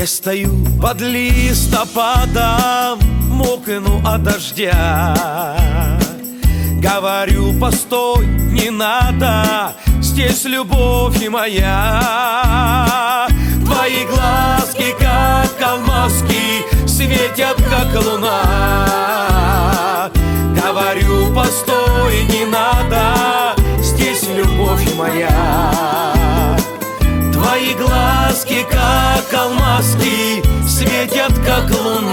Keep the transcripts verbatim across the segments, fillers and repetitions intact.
Я стою под листопадом, мокну от дождя. Говорю, постой, не надо, здесь любовь и моя. Твои глазки, как алмазки, светят, как луна. Говорю, постой, не надо, здесь любовь моя. Твои глазки, как алмазки, светят, как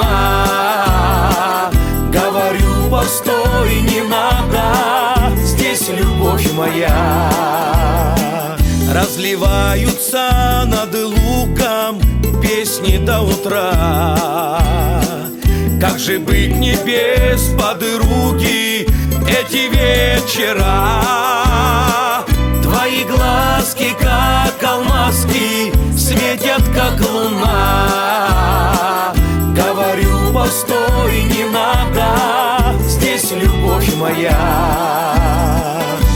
луна. Говорю, постой, не надо, здесь любовь моя. Разливаются над лугом песни до утра. Как же быть не без подруги эти вечера? Твои глазки, как алмазки, светят, как луна. Говорю, постой, не надо, здесь любовь моя.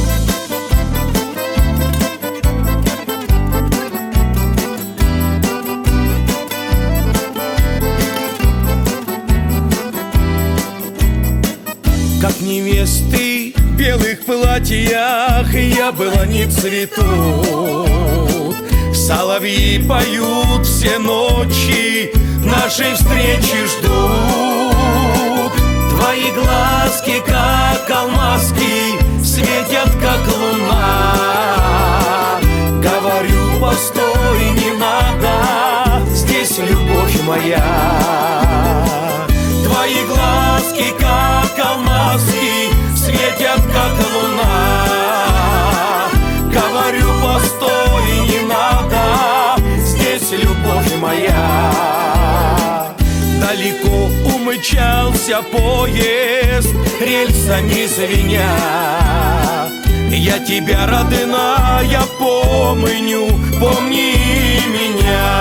Как невесты в белых платьях я была не цветут. Соловьи поют все ночи, нашей встречи ждут. Твои глазки, как алмазки, светят, как луна. Говорю, постой, не надо, здесь любовь моя. Твои глазки, как алмазки, светят, как луна. Говорю, постой, не надо, здесь любовь моя. Далеко умчался поезд, рельсами звеня. Я тебя, родная, помню, помни меня.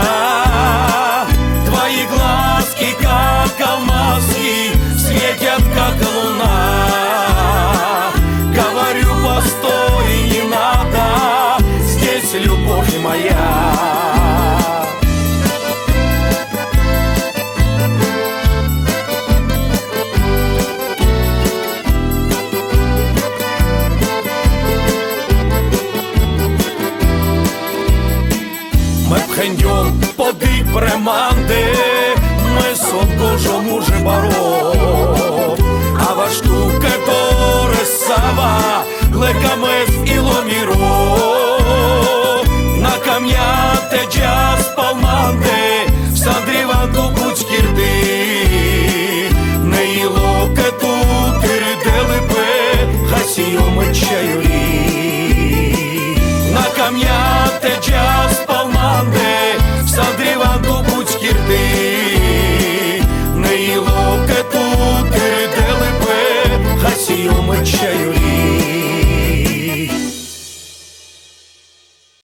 Твои глазки, как алмазки, светят, как луна. Говорю, постой, не надо, здесь любовь моя. Ми пхеньом подик преманди, ми сокожо може баро. А ва штуке торе сава, лекамес і ломіро. На кам'я теча спалманди, сандріванку кучкірди. Не їло кету тирделипе, хасіо мечаюрі. На кам'я теча спалманди,